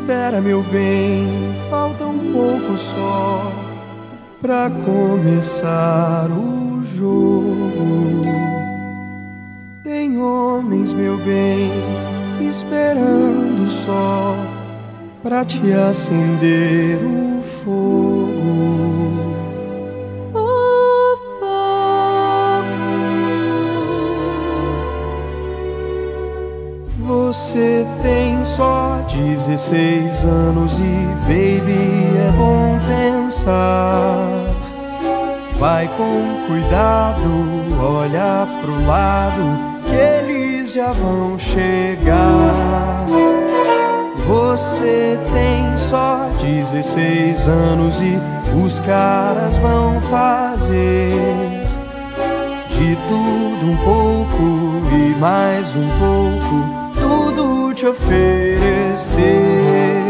Espera, meu bem, falta um pouco só pra começar o jogo. Tem homens, meu bem, esperando só pra te acender o fogo. O fogo. Você tem só 16 anos e, baby, é bom pensar. Vai com cuidado, olha pro lado, que eles já vão chegar. Você tem só 16 anos e os caras vão fazer de tudo um pouco e mais um pouco, tudo te oferecer.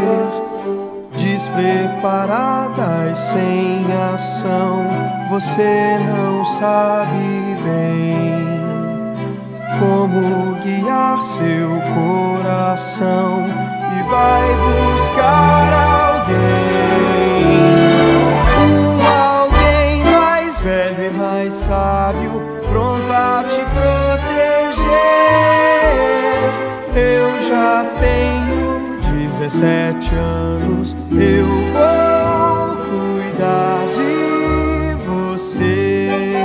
Despreparada e sem ação, você não sabe bem como guiar seu coração e vai buscar alguém mais velho e mais sábio, pronto a te proteger. Eu já tenho 17 anos, eu vou cuidar de você.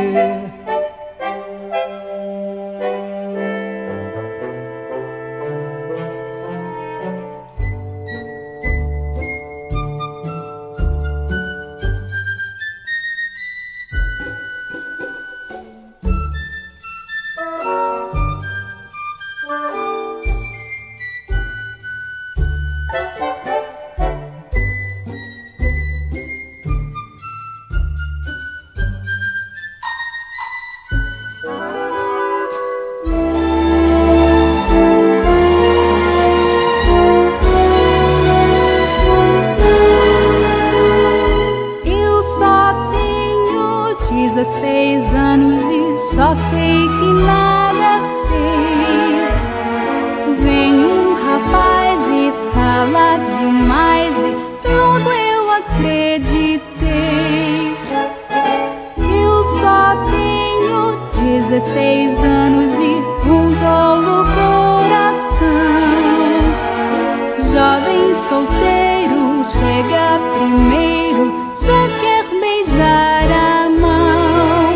Eu só tenho 16 anos e só sei que nada sei. Vem um rapaz e fala demais e logo eu acreditei. Eu só tenho 16 anos e um tolo coração. Jovem solteiro chega primeiro, já quer beijar a mão.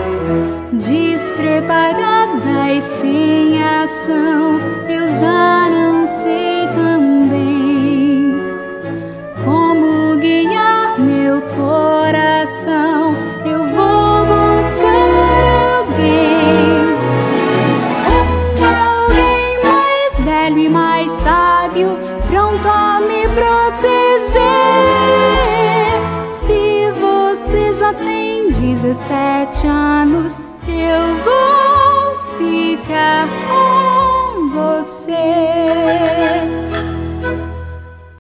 Despreparada e sem ação, eu já não sei também como guiar meu coração. Eu vou buscar alguém mais velho e mais sábio, pronto a me proteger. Se você já tem 17 anos, eu vou ficar com você.